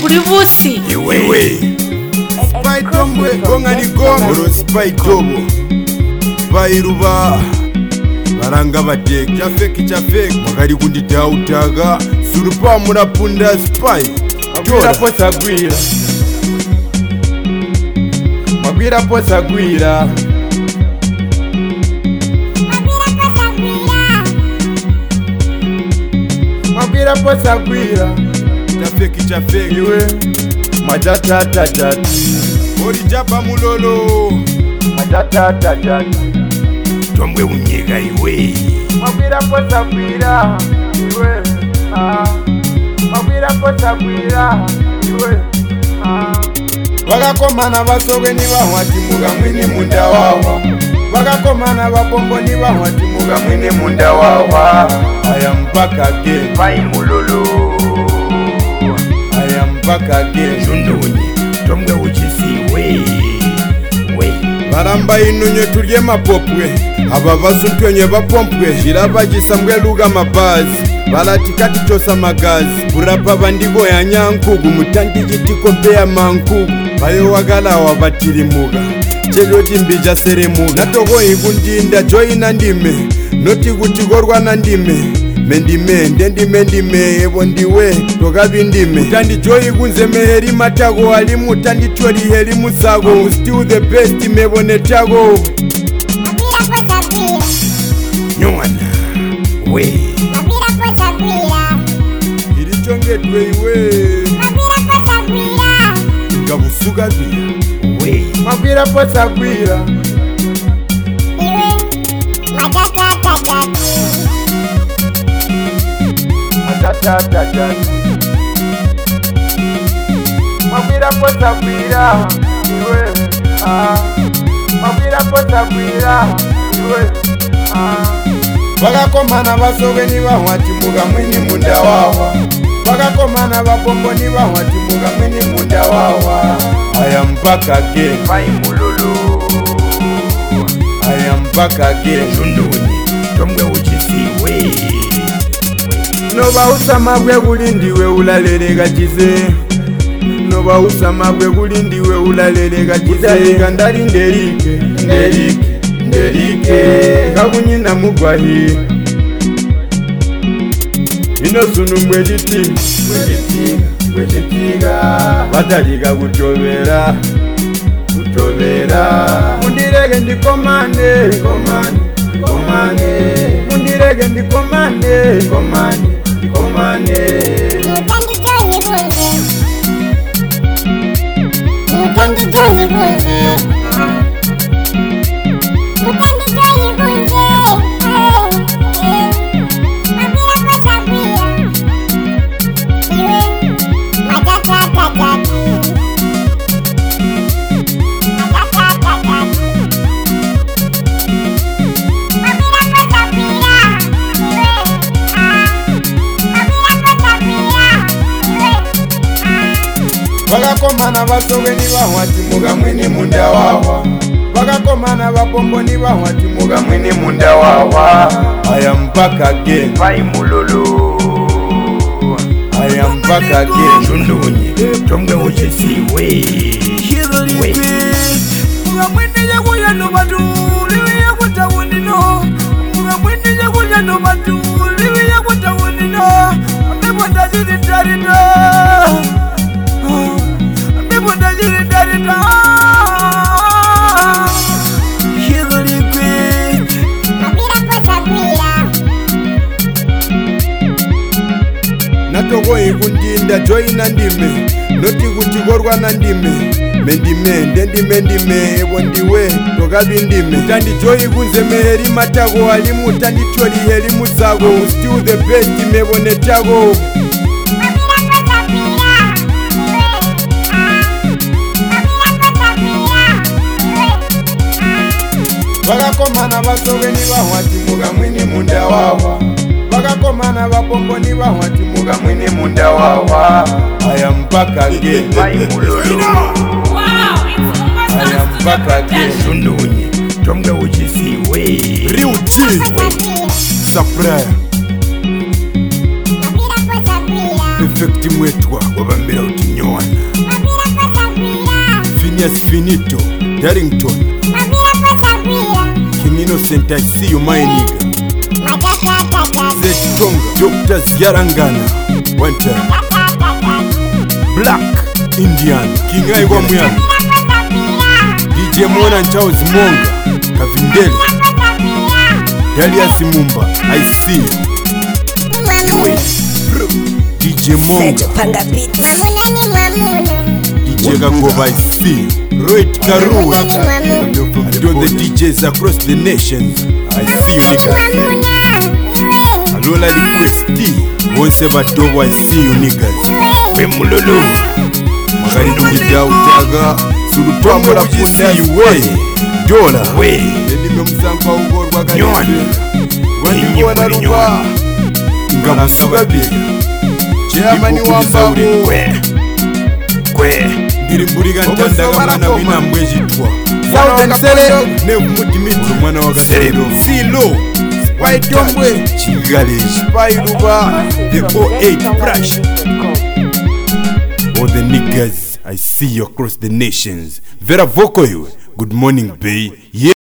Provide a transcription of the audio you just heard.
buri busi iwe Spaitomwe gonga ni gombo Spaitobo Spairuba Baranga badek chafeki Makari kundi dautaga Surupa murapunda Spai Magwira posa gwira Magwira posa gwira Magwira posa gwira Chafeki iwe Majata Ori jaba mulolo Majata Tomwe unyega iwe Magwira posa gwira iwe Magwira posa gwira iwe Wakakomana basogwe ni bahwati muga mwini munda wawa Wakakomana bapombo ni bahwati muga mwini munda wawa Aya mpaka again Pai mulolo Aya mpaka again Junduni Tomwe uchisi we Baramba inunye turye mapopwe Aba basuntuenye bapompwe Jiraba jisamwe luga mabazi Balatikati chosa magazi Burapa bandigo ya nyankugu Mutandi jitiko pea mankugu Bayo wagala wabatiri muga Cheloti mbija sere muga Natogo igundinda joina ndime Noti gutigorwa na ndime Mendime Evo ndiwe togabi ndime Mutandi joyi gunze meheri matago Alimu tandi chori heri musago I'm still the best mebone tago Nywana we Irichongetwe iwe Gabusuga bia we Magwira posa gwira Magwira posa gwira iwe Magwira posa gwira iwe Wakakomana basogwe ni bahwati muga mwini munda wawa Wakakomana bapombo ni bahwati muga mwini munda wawa Aya mpaka again Pai mulolo Aya mpaka again Junduni Tomwe uchisi we Noba usamabwe gulindiwe ulalerega chize Noba usamabwe gulindiwe ulalerega chize Gandari nderike Kakunyina mugwahi Ino sunu mwediti Bataliga kutobera Mundirege ndikomane Mundirege ndikomane Wakakomana basogwe ni bahwati muga mwini munda wawa Wakakomana bapombo ni bahwati muga mwini munda wawa Aya mpaka again Pai mulolo Aya mpaka again Jundunye Tomwe uchisi we Muga mwini ya kuya no batu Liwi ya kuta unino Muga mwini ya kuya no batu Liwi ya kuta unino Amebo ndajiri tarita Natogo igundinda joina ndime Noti kutigorwa na ndime Mendime Evo ndiwe togabi ndime Mutandi joyi gunze meheri matago Alimu tandi chori heri musago I'm still the best mebone tago Wakakomana basogwe ni bahwati muga mwini munda wawa Wakakomana bapombo ni bahwati muga mwini munda wawa Aya mpaka again Pai mulolo Aya mpaka again Jundunye Tomwe uchisi we Riuchi Sapre Perfect mwetwa wabambira utinyoana Phineas Finito Darrington King Innocent I see you my nigga Zed Tonga Dr. Ziarangana One time Black Indian King Aiwa Muyana DJ Mona Charles Monga Kavindele Dalias Mumba I see you DJ Monga DJ Gangova I see Roit Karua All the DJs across the nations I see you niggas Alola Requesti Once Batobo I see you niggas Bemulolo Makaridu Utaga Surutwamo la pusi we Dola we Nime msampa ugorwa Nyoni Wandiwa na ruwa Ngamusugabi Chairmani wambabu Kwe Ngirimburiga ntandaga mwana wina mbwejitwa Sele Nevumutimiti mwana wakasero Silo Waitombwe Chigale Spairuba The 08 Brush All the niggas I see you across the nations Vera Vokoyo Good morning, bae.